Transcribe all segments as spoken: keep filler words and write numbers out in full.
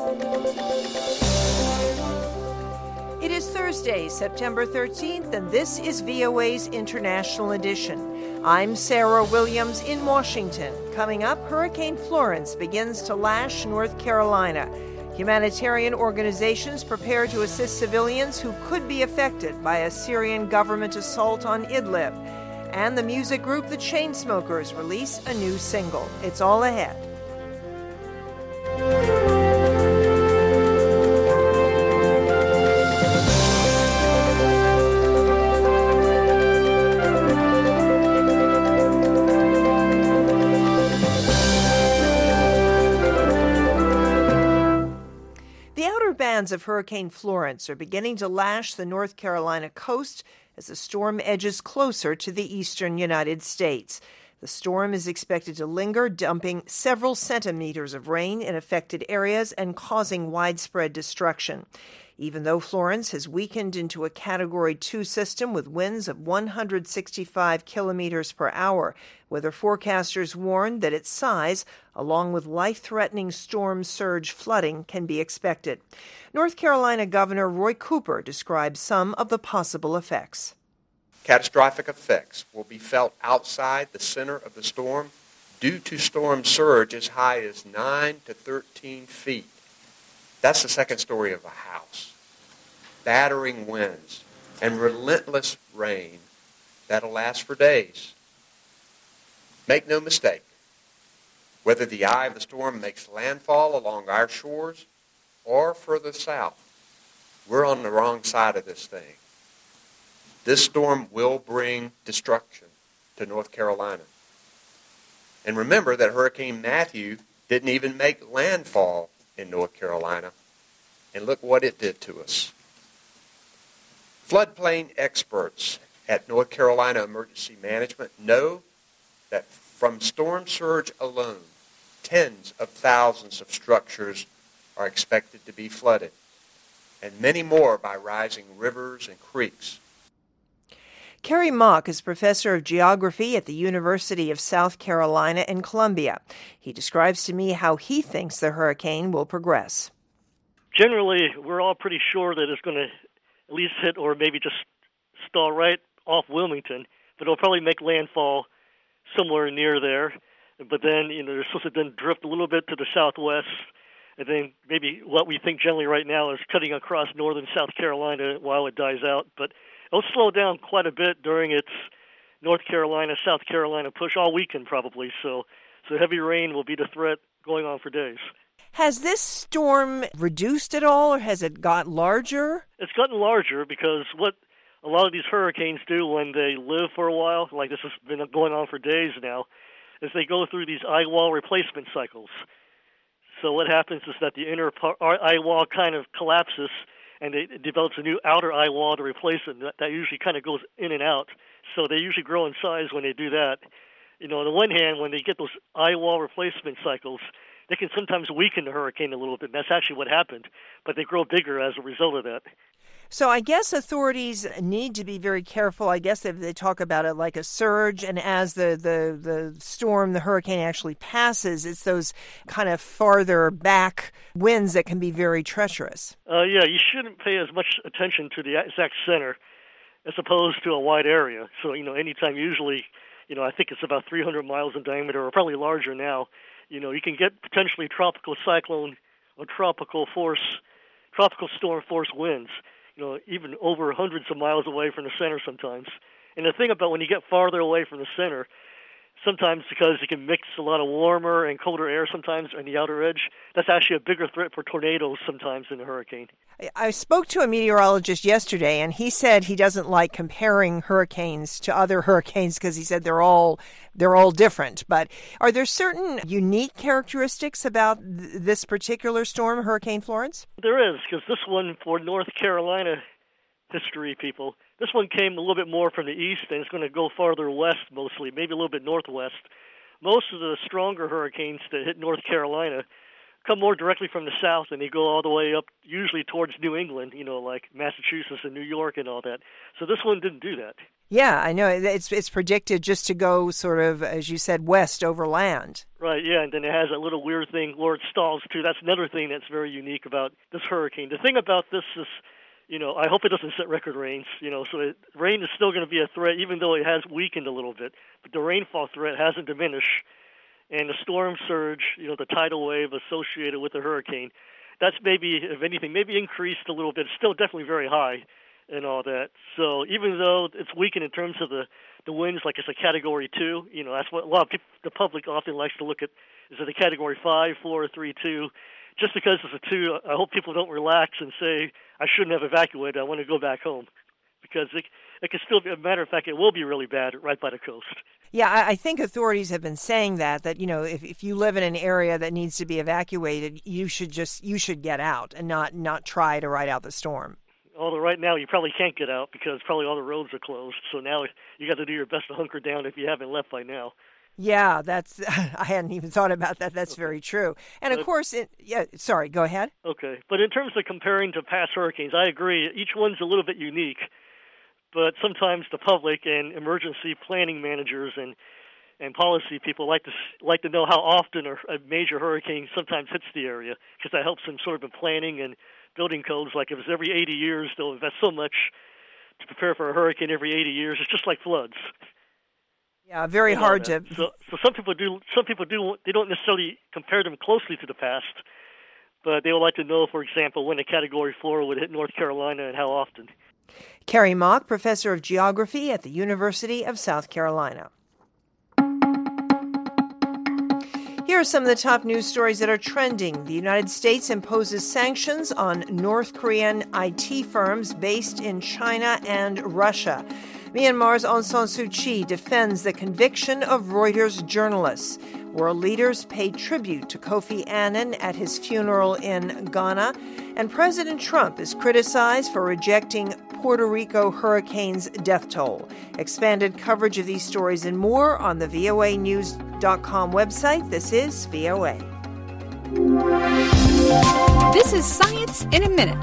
It is Thursday, September thirteenth, and this is V O A's International Edition. I'm Sarah Williams in Washington. Coming up, Hurricane Florence begins to lash North Carolina. Humanitarian organizations prepare to assist civilians who could be affected by a Syrian government assault on Idlib. And the music group The Chainsmokers release a new single. It's all ahead. Bands of Hurricane Florence are beginning to lash the North Carolina coast as the storm edges closer to the eastern United States. The storm is expected to linger, dumping several centimeters of rain in affected areas and causing widespread destruction. Even though Florence has weakened into a Category two system with winds of one hundred sixty-five kilometers per hour, weather forecasters warn that its size, along with life-threatening storm surge flooding, can be expected. North Carolina Governor Roy Cooper describes some of the possible effects. Catastrophic effects will be felt outside the center of the storm due to storm surge as high as nine to thirteen feet. That's the second story of a house. Battering winds and relentless rain that'll last for days. Make no mistake, whether the eye of the storm makes landfall along our shores or further south, we're on the wrong side of this thing. This storm will bring destruction to North Carolina. And remember that Hurricane Matthew didn't even make landfall in North Carolina. And look what it did to us. Floodplain experts at North Carolina Emergency Management know that from storm surge alone, tens of thousands of structures are expected to be flooded, and many more by rising rivers and creeks. Kerry Mock is professor of geography at the University of South Carolina in Columbia. He describes to me how he thinks the hurricane will progress. Generally, we're all pretty sure that it's going to at least hit or maybe just stall right off Wilmington, but it'll probably make landfall somewhere near there. But then, you know, they're supposed to then drift a little bit to the southwest, and then maybe what we think generally right now is cutting across northern South Carolina while it dies out. But it'll slow down quite a bit during its North Carolina, South Carolina push all weekend probably. So, so heavy rain will be the threat going on for days. Has this storm reduced at all, or has it got larger? It's gotten larger because what a lot of these hurricanes do when they live for a while, like this has been going on for days now, is they go through these eye wall replacement cycles. So what happens is that the inner eye wall kind of collapses, and it develops a new outer eye wall to replace it. That, that usually kind of goes in and out. So they usually grow in size when they do that. You know, on the one hand, when they get those eye wall replacement cycles, they can sometimes weaken the hurricane a little bit. And that's actually what happened, but they grow bigger as a result of that. So I guess authorities need to be very careful. I guess if they talk about it like a surge, and as the, the, the storm, the hurricane actually passes, it's those kind of farther back winds that can be very treacherous. Uh, yeah, you shouldn't pay as much attention to the exact center as opposed to a wide area. So, you know, anytime usually, you know, I think it's about three hundred miles in diameter, or probably larger now, you know, you can get potentially tropical cyclone or tropical force, tropical storm force winds, you know, even over hundreds of miles away from the center sometimes. And the thing about when you get farther away from the center, sometimes because you can mix a lot of warmer and colder air sometimes on the outer edge, that's actually a bigger threat for tornadoes sometimes than a hurricane. I spoke to a meteorologist yesterday, and he said he doesn't like comparing hurricanes to other hurricanes because he said they're all they're all different. But are there certain unique characteristics about th- this particular storm, Hurricane Florence? There is, because this one, for North Carolina history people, this one came a little bit more from the east, and it's going to go farther west mostly, maybe a little bit northwest. Most of the stronger hurricanes that hit North Carolina come more directly from the south, and they go all the way up, usually towards New England, you know, like Massachusetts and New York and all that. So this one didn't do that. Yeah, I know. It's it's predicted just to go sort of, as you said, west over land. Right, yeah, and then it has that little weird thing where it stalls, too. That's another thing that's very unique about this hurricane. The thing about this is, you know, I hope it doesn't set record rains, you know, so it, rain is still going to be a threat, even though it has weakened a little bit. But the rainfall threat hasn't diminished. And the storm surge, you know, the tidal wave associated with the hurricane, that's maybe, if anything, maybe increased a little bit. It's still definitely very high and all that. So even though it's weakened in terms of the, the winds, like it's a Category two, you know, that's what a lot of people, the public often likes to look at, is it a Category five, four, or three, two? Just because it's a two, I hope people don't relax and say, I shouldn't have evacuated, I want to go back home. Because it, it can still be, a matter of fact, it will be really bad right by the coast. Yeah, I, I think authorities have been saying that, that, you know, if, if you live in an area that needs to be evacuated, you should just, you should get out and not, not try to ride out the storm. Although right now you probably can't get out because probably all the roads are closed. So now you got to do your best to hunker down if you haven't left by now. Yeah, that's, I hadn't even thought about that. That's okay. Very true. And of course, it, yeah, sorry, go ahead. Okay. But in terms of comparing to past hurricanes, I agree. Each one's a little bit unique. But sometimes the public and emergency planning managers and, and policy people like to like to know how often a, a major hurricane sometimes hits the area, because that helps them sort of in planning and building codes. Like if it's every eighty years, they'll invest so much to prepare for a hurricane every eighty years. It's just like floods. Yeah, very hard to. So, so some people do. Some people do. They don't necessarily compare them closely to the past, but they would like to know, for example, when a Category four would hit North Carolina and how often. Kerry Mock, professor of geography at the University of South Carolina. Here are some of the top news stories that are trending. The United States imposes sanctions on North Korean I T firms based in China and Russia. Myanmar's Aung San Suu Kyi defends the conviction of Reuters journalists. World leaders pay tribute to Kofi Annan at his funeral in Ghana. And President Trump is criticized for rejecting Puerto Rico hurricane's death toll. Expanded coverage of these stories and more on the V O A news dot com website. This is V O A. This is Science in a Minute.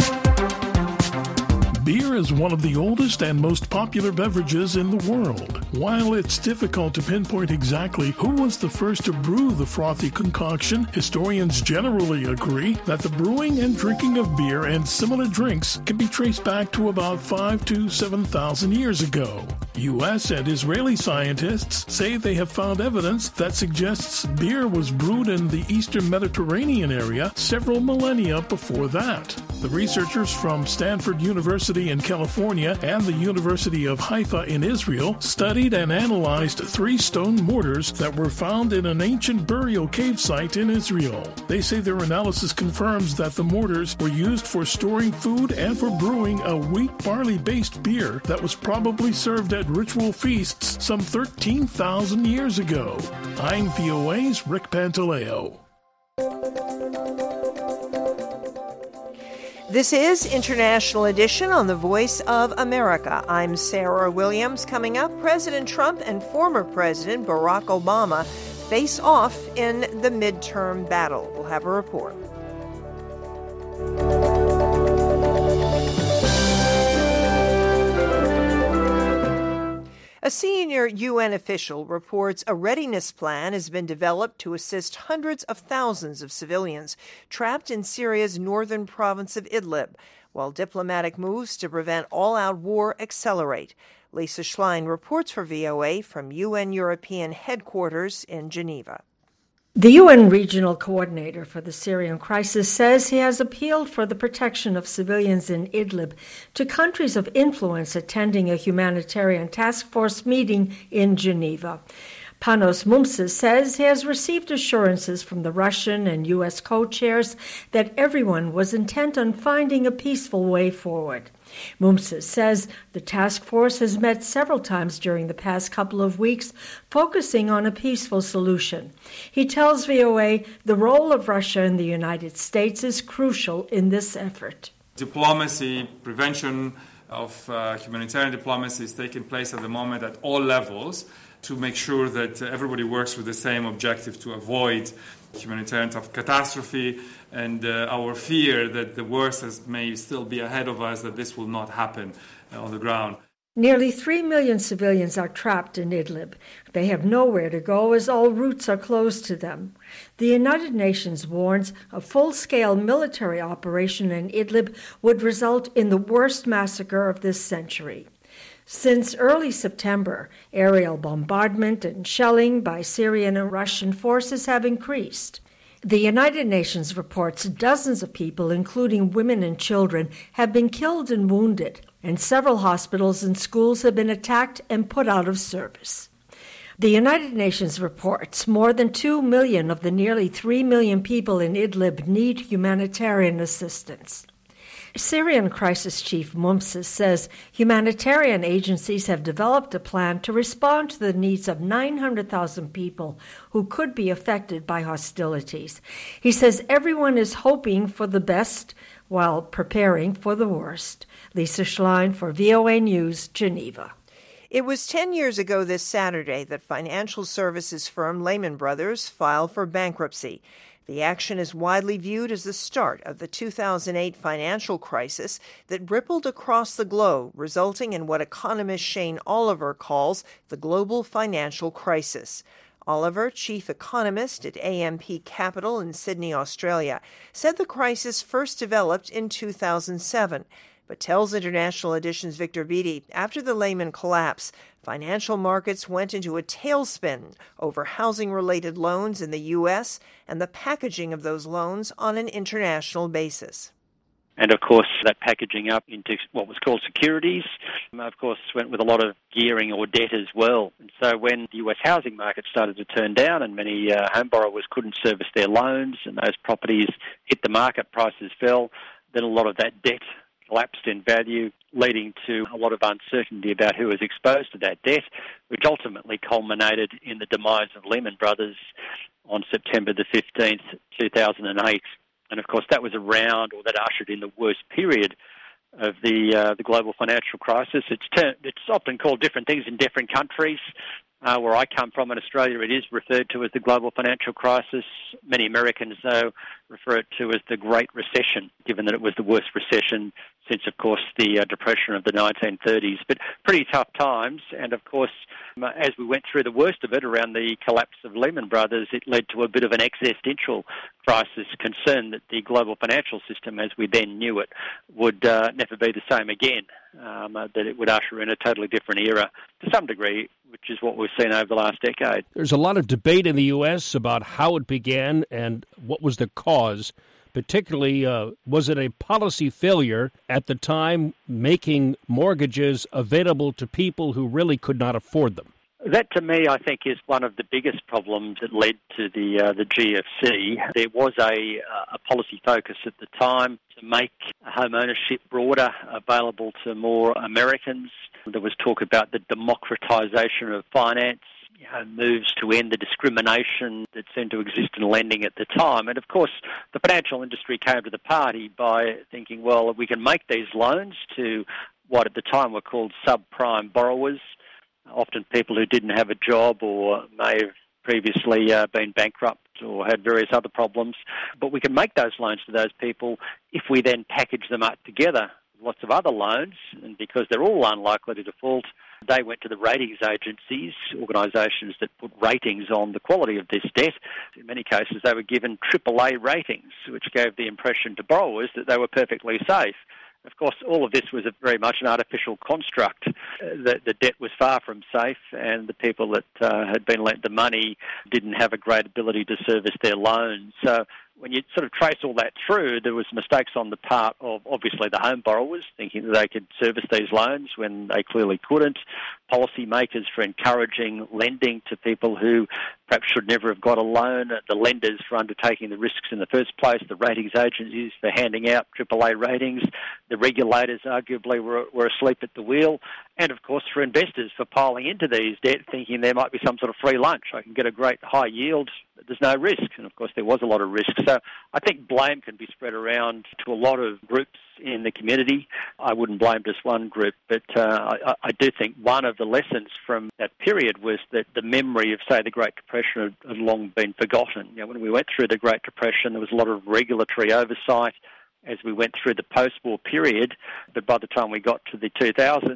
Beer is one of the oldest and most popular beverages in the world. While it's difficult to pinpoint exactly who was the first to brew the frothy concoction, historians generally agree that the brewing and drinking of beer and similar drinks can be traced back to about five to seven thousand years ago. U S and Israeli scientists say they have found evidence that suggests beer was brewed in the eastern Mediterranean area several millennia before that. The researchers from Stanford University in California and the University of Haifa in Israel studied and analyzed three stone mortars that were found in an ancient burial cave site in Israel. They say their analysis confirms that the mortars were used for storing food and for brewing a wheat barley-based beer that was probably served at ritual feasts some thirteen thousand years ago. I'm V O A's Rick Pantaleo. This is International Edition on the Voice of America. I'm Sarah Williams. Coming up, President Trump and former President Barack Obama face off in the midterm battle. We'll have a report. A senior U N official reports a readiness plan has been developed to assist hundreds of thousands of civilians trapped in Syria's northern province of Idlib, while diplomatic moves to prevent all-out war accelerate. Lisa Schlein reports for V O A from U N European headquarters in Geneva. The U N Regional Coordinator for the Syrian crisis says he has appealed for the protection of civilians in Idlib to countries of influence attending a humanitarian task force meeting in Geneva. Panos Mumsis says he has received assurances from the Russian and U S co-chairs that everyone was intent on finding a peaceful way forward. Mumsis says the task force has met several times during the past couple of weeks, focusing on a peaceful solution. He tells V O A the role of Russia and the United States is crucial in this effort. Diplomacy, prevention of uh, humanitarian diplomacy is taking place at the moment at all levels to make sure that uh, everybody works with the same objective to avoid humanitarian catastrophe and uh, our fear that the worst has, may still be ahead of us, that this will not happen uh, on the ground. Nearly three million civilians are trapped in Idlib. They have nowhere to go as all routes are closed to them. The United Nations warns a full-scale military operation in Idlib would result in the worst massacre of this century. Since early September, aerial bombardment and shelling by Syrian and Russian forces have increased. The United Nations reports dozens of people, including women and children, have been killed and wounded, and several hospitals and schools have been attacked and put out of service. The United Nations reports more than two million of the nearly three million people in Idlib need humanitarian assistance. Syrian crisis chief Mumsa says humanitarian agencies have developed a plan to respond to the needs of nine hundred thousand people who could be affected by hostilities. He says everyone is hoping for the best while preparing for the worst. Lisa Schlein for V O A News, Geneva. It was ten years ago this Saturday that financial services firm Lehman Brothers filed for bankruptcy. The action is widely viewed as the start of the two thousand eight financial crisis that rippled across the globe, resulting in what economist Shane Oliver calls the global financial crisis. Oliver, chief economist at A M P Capital in Sydney, Australia, said the crisis first developed in two thousand seven, but tells International Edition's Victor Beattie after the Lehman collapse, financial markets went into a tailspin over housing-related loans in the U S and the packaging of those loans on an international basis. And, of course, that packaging up into what was called securities, of course, went with a lot of gearing or debt as well. And so when the U S housing market started to turn down and many uh, home borrowers couldn't service their loans and those properties hit the market, prices fell, then a lot of that debt collapsed in value, leading to a lot of uncertainty about who was exposed to that debt, which ultimately culminated in the demise of Lehman Brothers on September the fifteenth, two thousand eight. And, of course, that was around, or that ushered in the worst period of the uh, the global financial crisis. It's, ter- it's often called different things in different countries. Uh, where I come from in Australia, it is referred to as the global financial crisis. Many Americans, though, refer it to as the Great Recession, given that it was the worst recession since, of course, the uh, Depression of the nineteen thirties. But pretty tough times, and, of course, as we went through the worst of it around the collapse of Lehman Brothers, it led to a bit of an existential crisis, concern that the global financial system, as we then knew it, would uh, never be the same again, um, uh, that it would usher in a totally different era to some degree, which is what we've seen over the last decade. There's a lot of debate in the U S about how it began and what was the cause. Particularly, uh, was it a policy failure at the time making mortgages available to people who really could not afford them? That, to me, I think, is one of the biggest problems that led to the uh, the G F C. There was a, a policy focus at the time to make home ownership broader, available to more Americans. There was talk about the democratisation of finance, you know, moves to end the discrimination that seemed to exist in lending at the time. And, of course, the financial industry came to the party by thinking, well, we can make these loans to what at the time were called subprime borrowers, often people who didn't have a job or may have previously uh, been bankrupt or had various other problems. But we can make those loans to those people if we then package them up together with lots of other loans, and because they're all unlikely to default, they went to the ratings agencies, organisations that put ratings on the quality of this debt. In many cases, they were given triple A ratings, which gave the impression to borrowers that they were perfectly safe. Of course, all of this was a very much an artificial construct. Uh, the, the debt was far from safe, and the people that uh, had been lent the money didn't have a great ability to service their loans. So when you sort of trace all that through, there was mistakes on the part of, obviously, the home borrowers, thinking that they could service these loans when they clearly couldn't. Policymakers for encouraging lending to people who perhaps should never have got a loan. The lenders for undertaking the risks in the first place. The ratings agencies for handing out triple A ratings. The regulators, arguably, were, were asleep at the wheel. And, of course, for investors for piling into these debt, thinking there might be some sort of free lunch. I can get a great high yield. There's no risk. And, of course, there was a lot of risk. So I think blame can be spread around to a lot of groups in the community. I wouldn't blame just one group, but uh, I, I do think one of the lessons from that period was that the memory of, say, the Great Depression had, had long been forgotten. You know, when we went through the Great Depression, there was a lot of regulatory oversight as we went through the post-war period, but by the time we got to the two thousands, the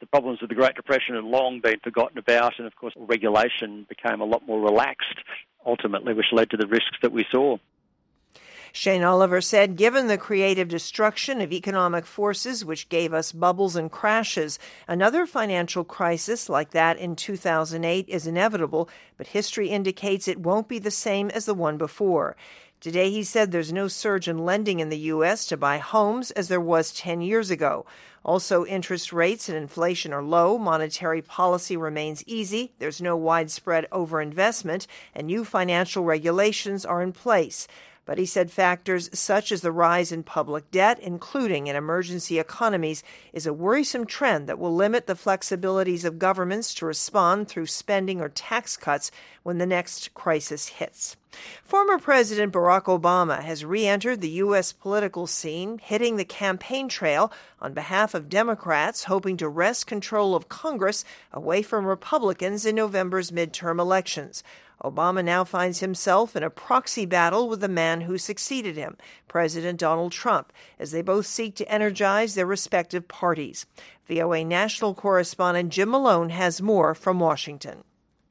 problems of the Great Depression had long been forgotten about, and of course regulation became a lot more relaxed, ultimately, which led to the risks that we saw. Shane Oliver said, given the creative destruction of economic forces which gave us bubbles and crashes, another financial crisis like that in two thousand eight is inevitable, but history indicates it won't be the same as the one before. Today, he said there's no surge in lending in the U S to buy homes as there was ten years ago. Also, interest rates and inflation are low, monetary policy remains easy, there's no widespread overinvestment, and new financial regulations are in place. But he said factors such as the rise in public debt, including in emergency economies, is a worrisome trend that will limit the flexibilities of governments to respond through spending or tax cuts when the next crisis hits. Former President Barack Obama has re-entered the U S political scene, hitting the campaign trail on behalf of Democrats hoping to wrest control of Congress away from Republicans in November's midterm elections. Obama now finds himself in a proxy battle with the man who succeeded him, President Donald Trump, as they both seek to energize their respective parties. V O A national correspondent Jim Malone has more from Washington.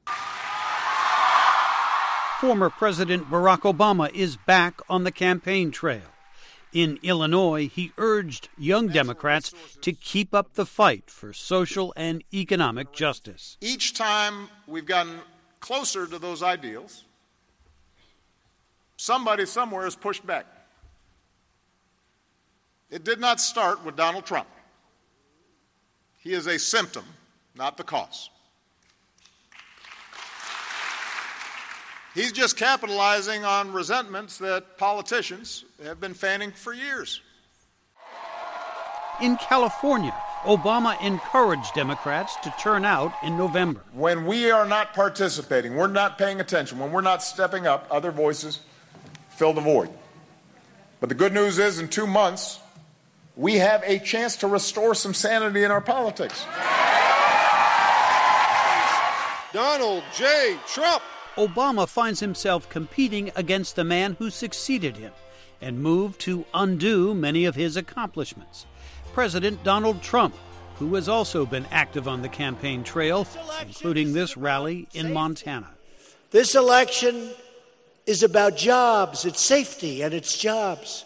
Former President Barack Obama is back on the campaign trail. In Illinois, he urged young Democrats to keep up the fight for social and economic justice. Each time we've gotten closer to those ideals, somebody somewhere has pushed back. It did not start with Donald Trump. He is a symptom, not the cause. He's just capitalizing on resentments that politicians have been fanning for years. In California, Obama encouraged Democrats to turn out in November. When we are not participating, we're not paying attention, when we're not stepping up, other voices fill the void. But the good news is, in two months, we have a chance to restore some sanity in our politics. Donald J. Trump. Obama finds himself competing against the man who succeeded him and moved to undo many of his accomplishments. President Donald Trump, who has also been active on the campaign trail, including this rally in Montana. This election is about jobs, it's safety, and it's jobs.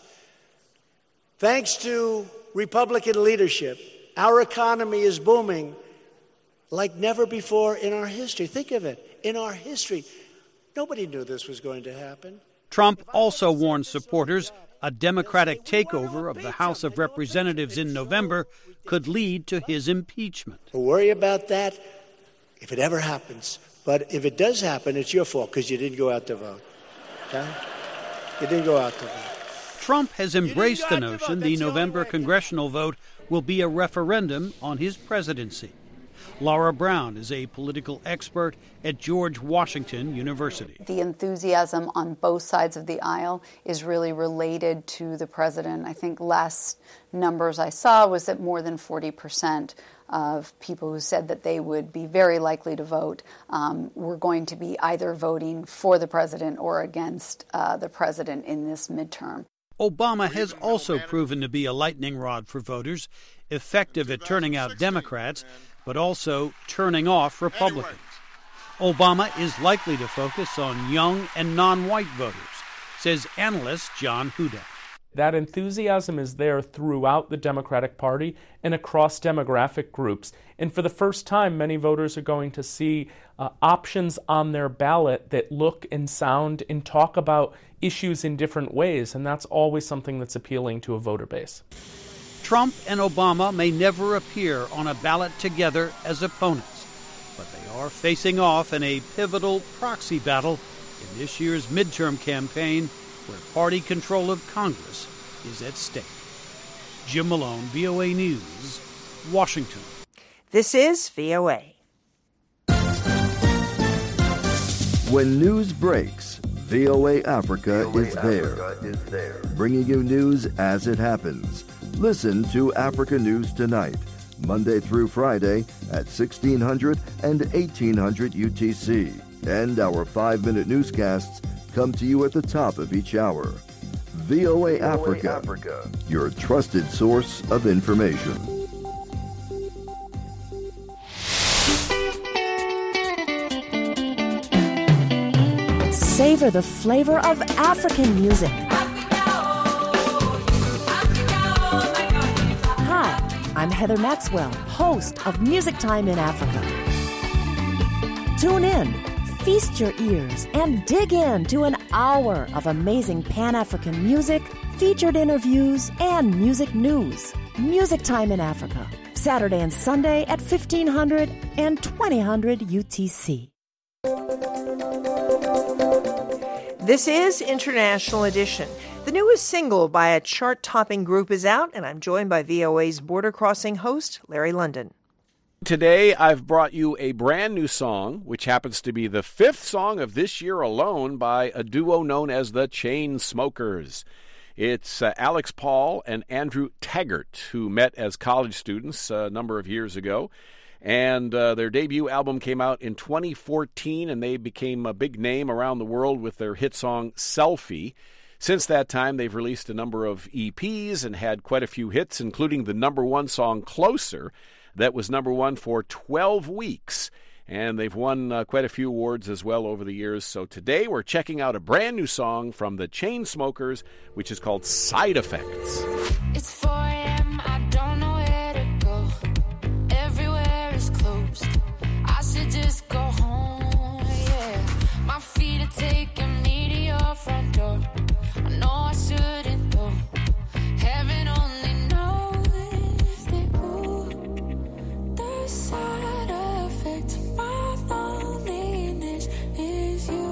Thanks to Republican leadership, our economy is booming like never before in our history. Think of it, in our history. Nobody knew this was going to happen. Trump also warned supporters a Democratic takeover of the House of Representatives in November could lead to his impeachment. Don't worry about that if it ever happens. But if it does happen, it's your fault because you didn't go out to vote. Okay? You didn't go out to vote. Trump has embraced the notion the November congressional vote will be a referendum on his presidency. Laura Brown is a political expert at George Washington University. The enthusiasm on both sides of the aisle is really related to the president. I think last numbers I saw was that more than forty percent of people who said that they would be very likely to vote um, were going to be either voting for the president or against uh, the president in this midterm. Obama has also proven to be a lightning rod for voters, effective at turning out Democrats, but also turning off Republicans. Obama is likely to focus on young and non-white voters, says analyst John Hudak. That enthusiasm is there throughout the Democratic Party and across demographic groups. And for the first time, many voters are going to see uh, options on their ballot that look and sound and talk about issues in different ways. And that's always something that's appealing to a voter base. Trump and Obama may never appear on a ballot together as opponents, but they are facing off in a pivotal proxy battle in this year's midterm campaign where party control of Congress is at stake. Jim Malone, V O A News, Washington. This is V O A. When news breaks, V O A Africa, V O A is, Africa there, is there, bringing you news as it happens. Listen to Africa News Tonight, Monday through Friday at sixteen hundred and eighteen hundred U T C. And our five-minute newscasts come to you at the top of each hour. V O A Africa, Africa, your trusted source of information. savor the flavor of African music. Hi, I'm Heather Maxwell, host of Music Time in Africa. Tune in, feast your ears, and dig into an hour of amazing Pan-African music, featured interviews, and music news. Music Time in Africa, Saturday and Sunday at fifteen hundred and twenty hundred U T C. This is International Edition. The newest single by a chart-topping group is out, and I'm joined by V O A's Border Crossing host, Larry London. Today, I've brought you a brand new song, which happens to be the fifth song of this year alone by a duo known as the Chainsmokers. It's uh, Alex Paul and Andrew Taggart, who met as college students a number of years ago. And uh, their debut album came out in twenty fourteen, and they became a big name around the world with their hit song, Selfie. Since that time, they've released a number of E Ps and had quite a few hits, including the number one song, Closer, that was number one for twelve weeks. And they've won uh, quite a few awards as well over the years. So today we're checking out a brand new song from the Chainsmokers, which is called Side Effects. It's four a.m., I don't know where to go. Everywhere is closed. I should just go home, yeah. My feet are taking me to your front door. I know I shouldn't though. Heaven only knows that ooh, the side effects of my loneliness is you.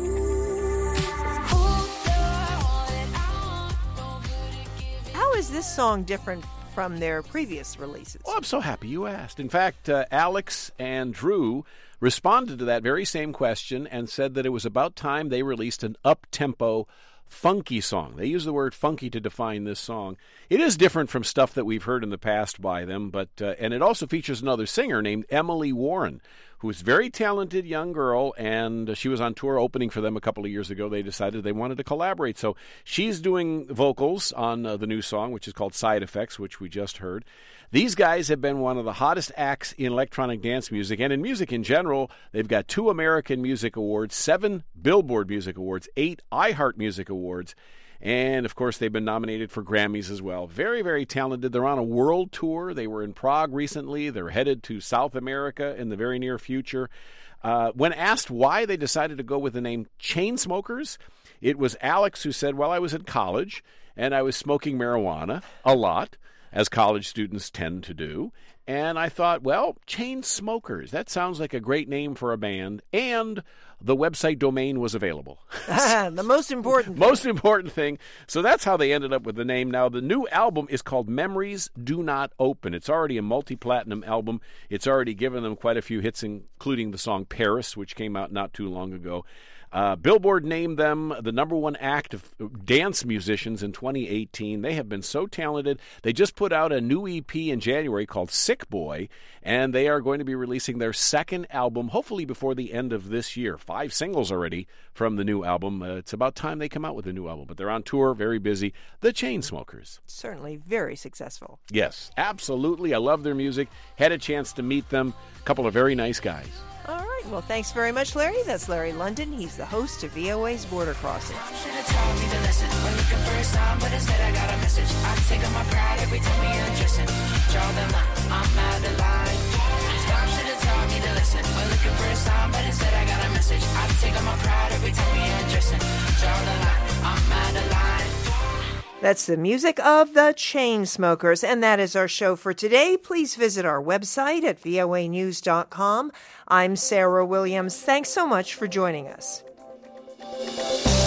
How is this song different from their previous releases? Oh, I'm so happy you asked. In fact, uh, Alex and Drew responded to that very same question and said that it was about time they released an up-tempo, funky song. They use the word funky to define this song. It is different from stuff that we've heard in the past by them, but uh, and it also features another singer named Emily Warren, who is a very talented young girl, and she was on tour opening for them a couple of years ago. They decided they wanted to collaborate. So she's doing vocals on uh, the new song, which is called Side Effects, which we just heard. These guys have been one of the hottest acts in electronic dance music, and in music in general. They've got two American Music Awards, seven Billboard Music Awards, eight iHeart Music Awards, and, of course, they've been nominated for Grammys as well. Very, very talented. They're on a world tour. They were in Prague recently. They're headed to South America in the very near future. Uh, when asked why they decided to go with the name Chainsmokers, it was Alex who said, well, I was in college, and I was smoking marijuana a lot, as college students tend to do. And I thought, well, Chainsmokers, that sounds like a great name for a band. And the website domain was available. The most important thing. Most important thing. So that's how they ended up with the name. Now, the new album is called Memories Do Not Open. It's already a multi-platinum album. It's already given them quite a few hits, including the song Paris, which came out not too long ago. Uh, Billboard named them the number one act of dance musicians in twenty eighteen. They have been so talented. They just put out a new E P in January called Sick Boy, and they are going to be releasing their second album, hopefully before the end of this year. Five singles already from the new album. Uh, it's about time they come out with a new album, but they're on tour, very busy. The Chainsmokers. Certainly very successful. Yes, absolutely. I love their music. Had a chance to meet them. A couple of very nice guys. All right. Well, thanks very much, Larry. That's Larry London. He's the host of V O A's Border Crossing. Should have told me to listen. We're looking for a sign, but instead I got a message. I take on my pride every time we undressing. Draw the line, I'm out of line. Stop, should have told me to listen. We're looking for a sign, but instead I got a message. I take on my pride every time we undressing. Draw the line, I'm out of line. That's the music of the Chainsmokers, and that is our show for today. Please visit our website at V O A news dot com. I'm Sarah Williams. Thanks so much for joining us.